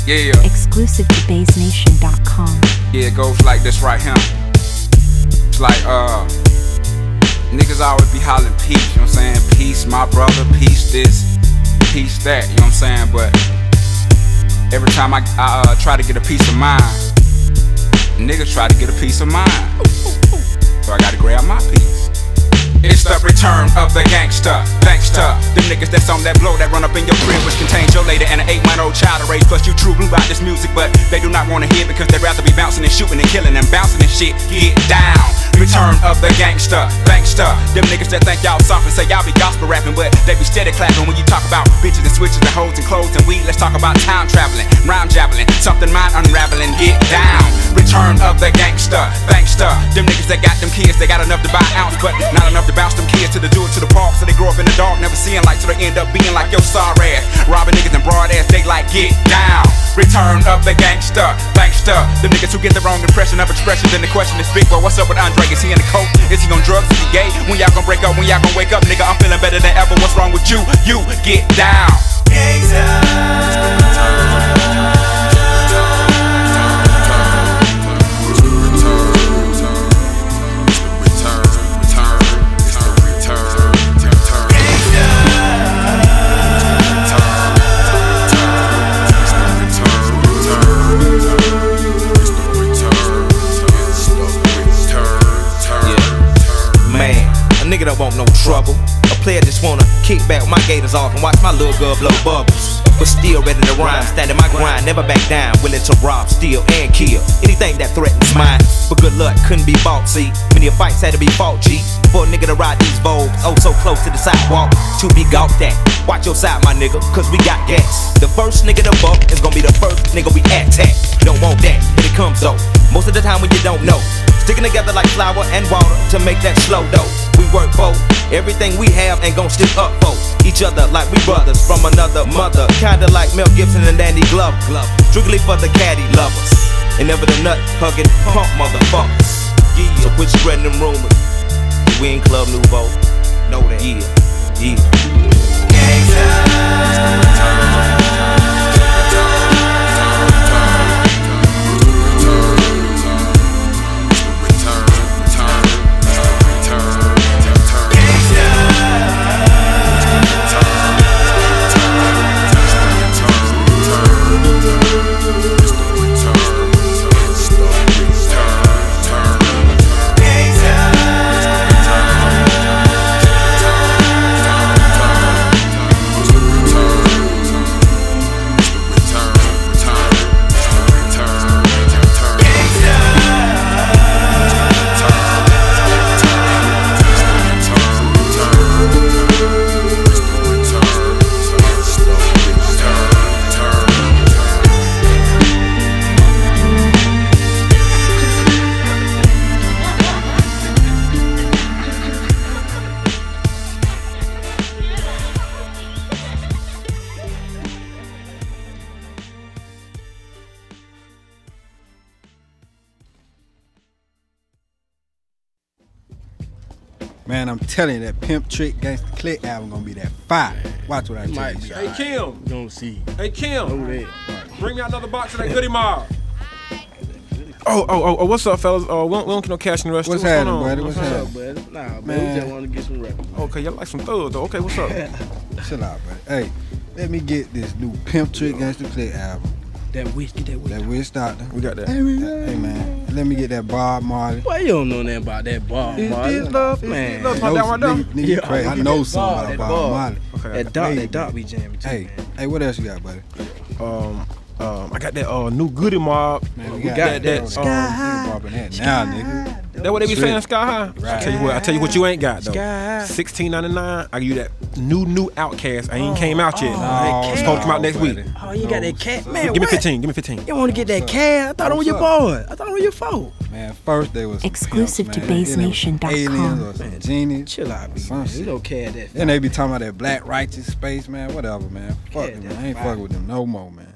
Yeah. Exclusive to BaseNation.com. Yeah, it goes like this right here. It's like, niggas always be hollering peace, you know what I'm saying? Peace, my brother, peace this, peace that, you know what I'm saying? But every time I try to get a piece of mind, niggas try to get a piece of mind. So I gotta grab my piece. It's the return of the gangster. Them niggas that's on that blow that run up in your crib, which contains your lady and an 8-month-old child to raise. Plus you true blue about this music, but they do not wanna hear because they'd rather be bouncing and shooting and killing and bouncing and shit. Get down. Return of the gangster. Them niggas that think y'all soft and say y'all be gospel rapping, but they be steady clapping when you talk about bitches and switches and hoes and clothes and weed. Let's talk about time traveling, rhyme jabbling, something mind unraveling. Get down. Return of the gangster. Them niggas that got them kids, they got enough to buy an ounce, but not enough to bounce them kids to the do it to the park. So they grow up in the dark, never seeing light, so they end up being like your sorry ass, robbing niggas in broad ass daylight. Get down. Return of the gangster. Them niggas who get the wrong impression of expression. Then the question is big, well, what's up with Andre? Is he in the coke? Is he on drugs? Is he gay? When y'all gon' break up? When y'all gon' wake up? Nigga, I'm feeling better than ever. What's wrong with you? You get down. Nigga don't want no trouble. A player just wanna kick back my gators off and watch my little girl blow bubbles. But still ready to rhyme, standing my grind, never back down, willing to rob, steal, and kill anything that threatens mine. But good luck couldn't be bought, see. Many fights had to be fought, G, for a nigga to ride these Vogues, oh so close to the sidewalk, to be gawked at. Watch your side, my nigga, cause we got gas. The first nigga to buck is gonna be the first nigga we attack. Don't want that, but it comes though. Most of the time when you don't know, sticking together like flour and water to make that slow dough. We work both, everything we have ain't gon' stick up for each other like we brothers from another mother. Kinda like Mel Gibson and Danny Glover, strictly for the caddy lovers, and never the nut hugging punk motherfuckers. Yeah, so quit spreading them rumors. We in Club Nouveau, know that. Yeah. Man, I'm telling you, that Pimp Trick Gangsta Click album gonna be that fire. Watch what I tell you. Hey, Kim. Gonna see. Hey, Kim. Over there. Bring me another box of that Goody Mob. Oh, what's up, fellas? We don't get no cash in the restaurant. What's happening, buddy? What's What's happening? up, buddy? Nah, Man. we just want to get some records. Okay, y'all like some thugs, though. Okay, what's up? Chill out, buddy. Hey, let me get this new Pimp Trick Gangsta Click album. That whiskey, that whiskey. That Wiz Doctor. We got that. Hey, man. Let me get that Bob Marley. Boy, you don't know nothing about that Bob Marley. It's love, man. Love my down right now. Nigga crazy. I know something about Bob Marley. Okay, That dot be jamming too, Hey, man. hey, what else you got, buddy? I got that new Goody Mob. Man, we got that. Sky High. Now, nigga. That what they be saying, Sky High? Right. I tell you what you ain't got though. Sky. $16.99. I give you that new Outcast. I ain't came out yet. Oh, It's supposed to come out next week. Oh, you got that cat, man. Give me what? 15. Give me 15. You want to get that cat? I thought it was your boy. I thought it was your fault. Man, first they was some Exclusive pimps, to man. Then they was some BaseNation.com. aliens or some genies. Chill out, B. Some Man. shit. You don't care that. Then they be talking about that black righteous space, man. Whatever, man. Fuck Yeah, them, man. that's I ain't fine. fucking with them no more, man.